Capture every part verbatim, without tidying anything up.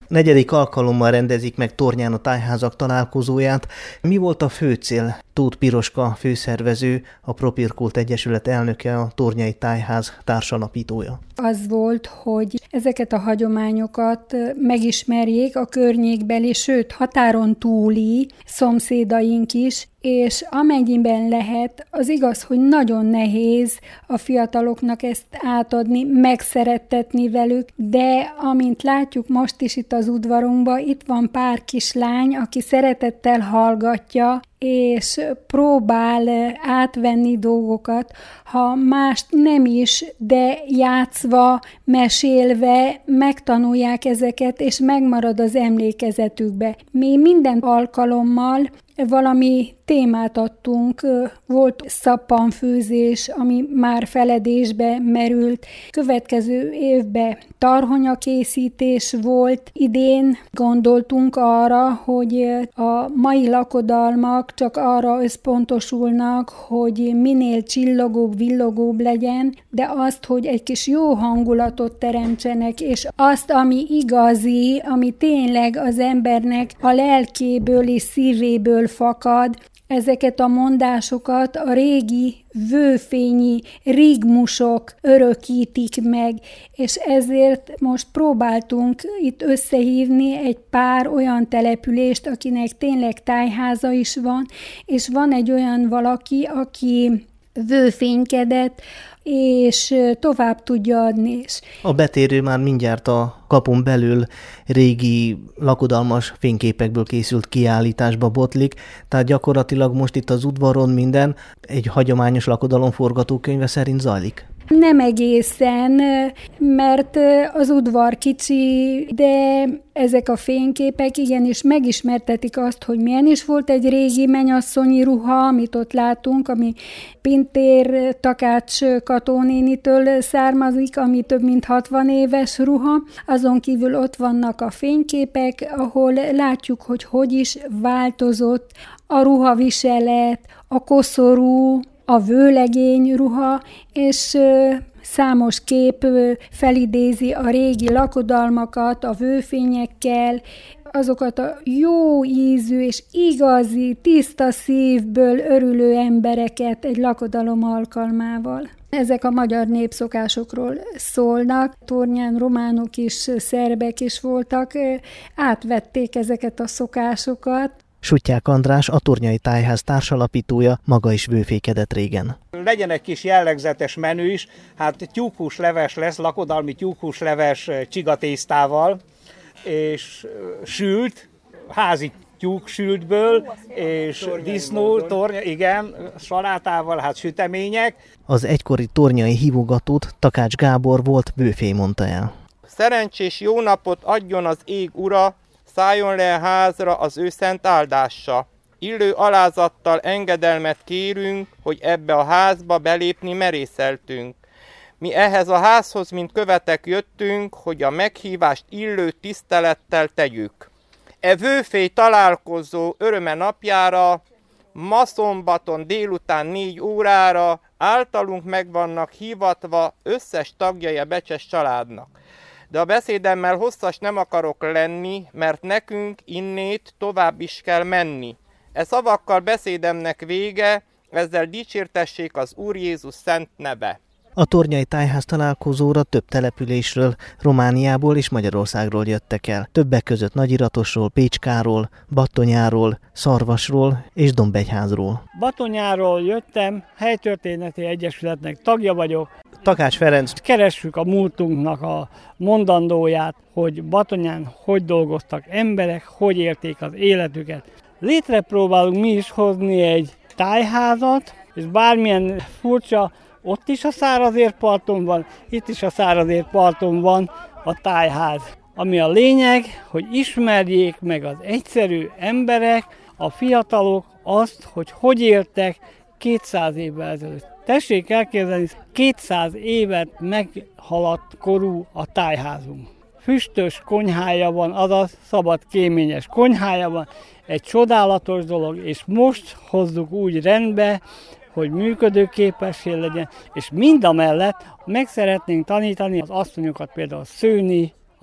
Negyedik alkalommal rendezik meg Tornyán a tájházak találkozóját. Mi volt a fő cél? Tóth Piroska főszervező, a Propirkult Egyesület elnöke, a Tornyai Tájház társalapítója. Az volt, hogy ezeket a hagyományokat megismerjék a környékbeli, sőt határon túli szomszédaink is, és amennyiben lehet, az igaz, hogy nagyon nehéz a fiataloknak ezt átadni, megszerettetni velük, de amint látjuk most is itt az udvarunkban, itt van pár kislány, aki szeretettel hallgatja, és próbál átvenni dolgokat, ha mást nem is, de játszva, mesélve megtanulják ezeket, és megmarad az emlékezetükbe. Mi minden alkalommal valami témát adtunk, volt szappanfőzés, ami már feledésbe merült. Következő évben tarhonyakészítés volt. Idén gondoltunk arra, hogy a mai lakodalmak csak arra összpontosulnak, hogy minél csillogóbb, villogóbb legyen, de azt, hogy egy kis jó hangulatot teremtsenek, és azt, ami igazi, ami tényleg az embernek a lelkéből és szívéből fakad, ezeket a mondásokat a régi vőfényi rigmusok örökítik meg, és ezért most próbáltunk itt összehívni egy pár olyan települést, akinek tényleg tájháza is van, és van egy olyan valaki, aki vőfénykedett, és tovább tudja adni is. A betérő már mindjárt a kapun belül régi lakodalmas fényképekből készült kiállításba botlik, tehát gyakorlatilag most itt az udvaron minden egy hagyományos lakodalom forgatókönyve szerint zajlik. Nem egészen, mert az udvar kicsi, de ezek a fényképek igenis megismertetik azt, hogy milyen is volt egy régi mennyasszonyi ruha, amit ott látunk, ami Pintér Takács Katónénitől származik, ami több mint hatvan éves ruha. Azon kívül ott vannak a fényképek, ahol látjuk, hogy hogy is változott a ruhaviselet, a koszorú, a vőlegény ruha, és számos kép felidézi a régi lakodalmakat a vőfényekkel, azokat a jó ízű és igazi, tiszta szívből örülő embereket egy lakodalom alkalmával. Ezek a magyar népszokásokról szólnak, Tornyán románok is, szerbek is voltak, átvették ezeket a szokásokat. Sutyák András, a Tornyai Tájház társalapítója, maga is vőfékedett régen. Legyen egy kis jellegzetes menü is, hát tyúkhúsleves lesz, lakodalmi tyúkhúsleves csigatésztával, és sült, házi tyúk sültből, és disznó, tornya, igen, salátával, hát sütemények. Az egykori tornyai hívogatót Takács Gábor volt vőfé mondta el. Szerencsés jó napot adjon az ég ura, szálljon le a házra az ő szent áldása. Illő alázattal engedelmet kérünk, hogy ebbe a házba belépni merészeltünk. Mi ehhez a házhoz, mint követek jöttünk, hogy a meghívást illő tisztelettel tegyük. E vőfély találkozó öröme napjára, ma szombaton délután négy órára általunk meg vannak hívatva összes tagjai a becses családnak. De a beszédemmel hosszas nem akarok lenni, mert nekünk innét tovább is kell menni. E szavakkal beszédemnek vége, ezzel dicsértessék az Úr Jézus szent neve. A Tornyai Tájház találkozóra több településről, Romániából és Magyarországról jöttek el. Többek között Nagyiratosról, Pécskáról, Battonyáról, Szarvasról és Dombegyházról. Battonyáról jöttem, helytörténeti egyesületnek tagja vagyok. Takács Ferenc. Keressük a múltunknak a mondandóját, hogy Battonyán hogy dolgoztak emberek, hogy élték az életüket. Létre próbálunk mi is hozni egy tájházat, és bármilyen furcsa, ott is a szárazérparton van, itt is a szárazérparton van a tájház. Ami a lényeg, hogy ismerjék meg az egyszerű emberek, a fiatalok azt, hogy hogy éltek kétszáz évvel ezelőtt. Tessék elképzelni, kétszáz évet meghaladt korú a tájházunk. Füstös konyhája van, azaz szabad kéményes konyhája van, egy csodálatos dolog, és most hozzuk úgy rendbe, hogy működőképessé legyen, és mindamellett meg szeretnénk tanítani az asszonyokat például szőni,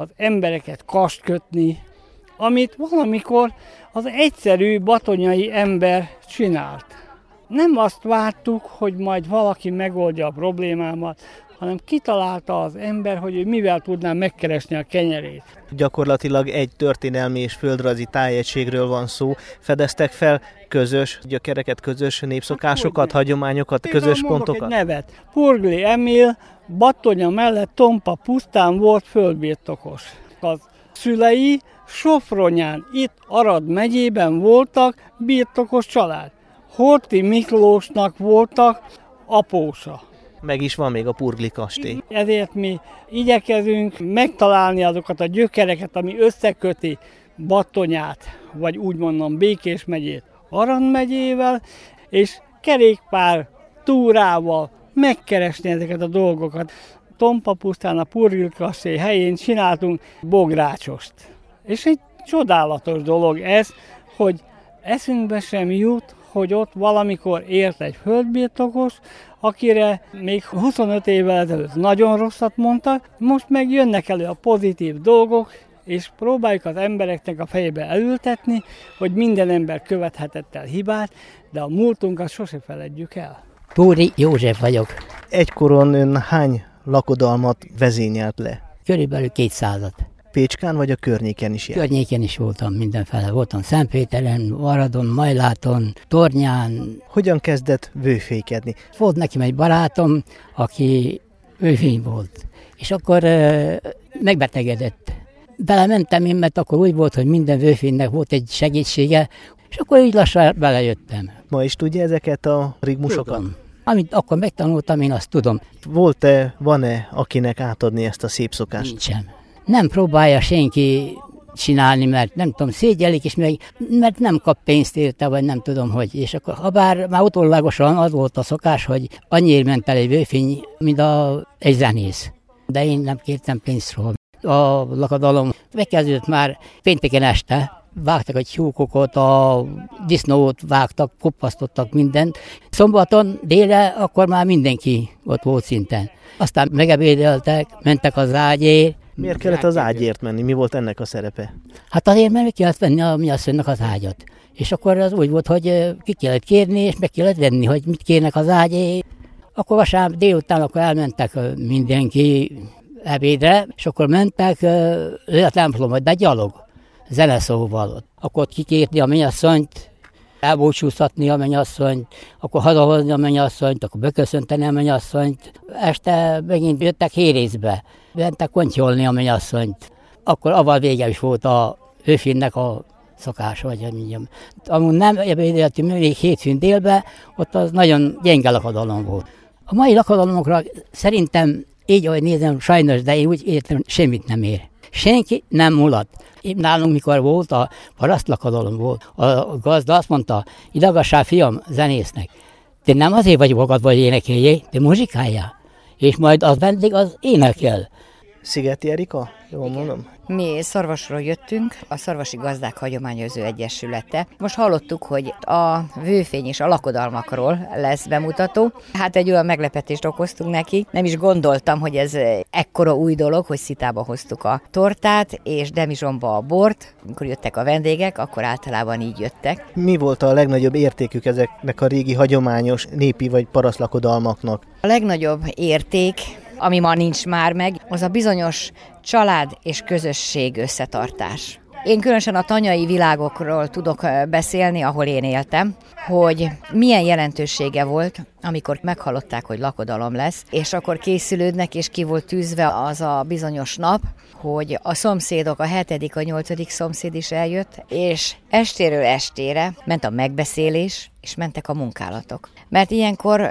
az embereket kast kötni, amit valamikor az egyszerű batonyai ember csinált. Nem azt vártuk, hogy majd valaki megoldja a problémámat, hanem kitalálta az ember, hogy ő mivel tudná megkeresni a kenyerét. Gyakorlatilag egy történelmi és földrajzi tájegységről van szó. Fedeztek fel közös gyökereket, közös népszokásokat, hát, hagyományokat, közös pontokat? Egy nevet. Purgli Emil Batonya mellett Tompa pusztán volt földbirtokos. Az szülei Sopronján, itt Arad megyében voltak birtokos család. Horthy Miklósnak voltak apósa. Meg is van még a Purgli kastély. Ezért mi igyekezünk megtalálni azokat a gyökereket, ami összeköti Batonyát, vagy úgy mondom Békés megyét Arad megyével, és kerékpár túrával megkeresni ezeket a dolgokat. Tompa pusztán a Purgli kastély helyén csináltunk bográcsost. És egy csodálatos dolog ez, hogy eszünkbe sem jut, hogy ott valamikor élt egy földbirtokos, akire még huszonöt évvel ezelőtt nagyon rosszat mondtak, most meg jönnek elő a pozitív dolgok, és próbáljuk az embereknek a fejébe elültetni, hogy minden ember követhetett el hibát, de a múltunkat sose feledjük el. Tóri József vagyok. Egykoron ön hány lakodalmat vezényelt le? Körülbelül kétszázat. Pécskán vagy a környéken is járt? Környéken is voltam mindenfele. Voltam Szentpéteren, Aradon, Majláton, Tornyán. Hogyan kezdett vőfékedni? Volt nekem egy barátom, aki vőfény volt. És akkor uh, megbetegedett. Belementem én, mert akkor úgy volt, hogy minden vőfénynek volt egy segítsége, és akkor így lassan belejöttem. Ma is tudja ezeket a rigmusokat? Tudom. Amit akkor megtanultam, én azt tudom. Volt-e, van-e, akinek átadni ezt a szép szokást? Nincsen. Nem próbálja senki csinálni, mert nem tudom, szégyelik is meg, mert nem kap pénzt érte, vagy nem tudom, hogy. És akkor, ha bár már utólagosan az volt a szokás, hogy annyira ment el egy vőfény, mint a, egy zenész. De én nem kértem pénzt róla. A lakodalom megkezdődött már pénteken este, vágtak a tyúkokat, a disznót vágtak, kopasztottak mindent. Szombaton délre akkor már mindenki ott volt szinten. Aztán megebédeltek, mentek az ágyért. Miért kellett az ágyért menni? Mi volt ennek a szerepe? Hát azért, mert meg kellett venni a mi asszonynak az ágyat. És akkor az úgy volt, hogy ki kellett kérni, és meg kellett venni, hogy mit kérnek az ágyért. Akkor vasárnap délután akkor elmentek mindenki ebédre, és akkor mentek le a templomba, de gyalog, zeneszóval. Akkor kikérni a mennyasszonyt, elbúcsúztatni a mennyasszonyt, akkor hazahozni a mennyasszonyt, akkor beköszönteni a mennyasszonyt. Este megint jöttek hérészbe, mentek kontyolni a mennyasszonyt. Akkor avval vége is volt a őfinnek a szokás, vagy hogy mondjam. Amúgy nem ebédeltünk még hétfőn délben, ott az nagyon gyenge lakodalom volt. A mai lakodalomokra szerintem így, ahogy nézem, sajnos, de én úgy értem, semmit nem ér. Senki nem mulat. Én nálunk, mikor volt a parasztlakodalom volt, a gazda azt mondta, idagassál fiam zenésznek, te nem azért vagy magad, vagy énekeljél, te muzsikáljál, és majd az vendég az énekel. Szigeti Erika? Jól mondom? Mi Szarvasról jöttünk, a Szarvasi Gazdák Hagyományőrző Egyesülete. Most hallottuk, hogy a vőfény és a lakodalmakról lesz bemutató. Hát egy olyan meglepetést okoztunk neki. Nem is gondoltam, hogy ez ekkora új dolog, hogy szitába hoztuk a tortát, és demizsomba a bort. Amikor jöttek a vendégek, akkor általában így jöttek. Mi volt a legnagyobb értékük ezeknek a régi hagyományos népi vagy parasztlakodalmaknak? A legnagyobb érték, ami ma nincs már meg, az a bizonyos család és közösség összetartás. Én különösen a tanyai világokról tudok beszélni, ahol én éltem, hogy milyen jelentősége volt, amikor meghallották, hogy lakodalom lesz, és akkor készülődnek, és ki volt tűzve az a bizonyos nap, hogy a szomszédok, a hetedik, a nyolcadik szomszéd is eljött, és estéről estére ment a megbeszélés, és mentek a munkálatok. Mert ilyenkor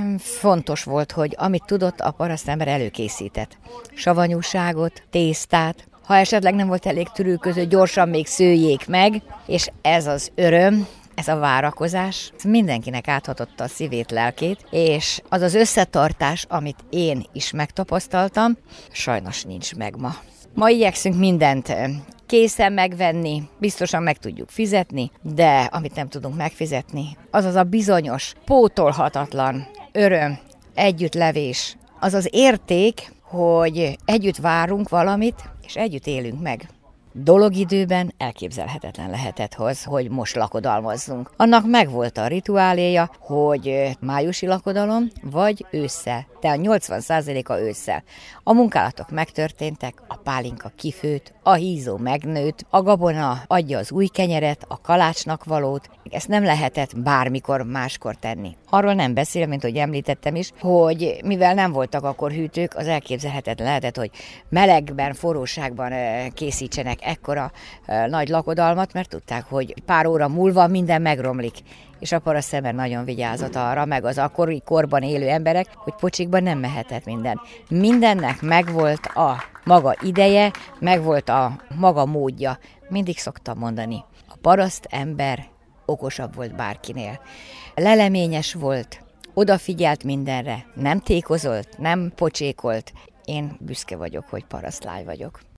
fontos volt, hogy amit tudott, a parasztember előkészített. Savanyúságot, tésztát, ha esetleg nem volt elég törülköző, gyorsan még szőjék meg, és ez az öröm, ez a várakozás mindenkinek áthatotta a szívét, lelkét, és az az összetartás, amit én is megtapasztaltam, sajnos nincs meg ma. Ma igyekszünk mindent készen megvenni, biztosan meg tudjuk fizetni, de amit nem tudunk megfizetni, az az a bizonyos, pótolhatatlan öröm, együttlevés, az az érték, hogy együtt várunk valamit, és és együtt élünk meg. Dologidőben elképzelhetetlen lehetett hoz, hogy most lakodalmazzunk. Annak megvolt a rituáléja, hogy májusi lakodalom, vagy ősszel, de a nyolcvan százaléka ősszel. A munkálatok megtörténtek, a pálinka kifőtt, a hízó megnőtt, a gabona adja az új kenyeret, a kalácsnak valót. Ezt nem lehetett bármikor máskor tenni. Arról nem beszél, mint hogy említettem is, hogy mivel nem voltak akkor hűtők, az elképzelhetetlen lehetett, hogy melegben, forróságban készítsenek ekkora nagy lakodalmat, mert tudták, hogy pár óra múlva minden megromlik. És a parasztember nagyon vigyázott arra, meg az akkori korban élő emberek, hogy pocsikban nem mehetett minden. Mindennek megvolt a maga ideje, megvolt a maga módja. Mindig szoktam mondani, a parasztember okosabb volt bárkinél. Leleményes volt, odafigyelt mindenre, nem tékozolt, nem pocsékolt. Én büszke vagyok, hogy parasztlány vagyok.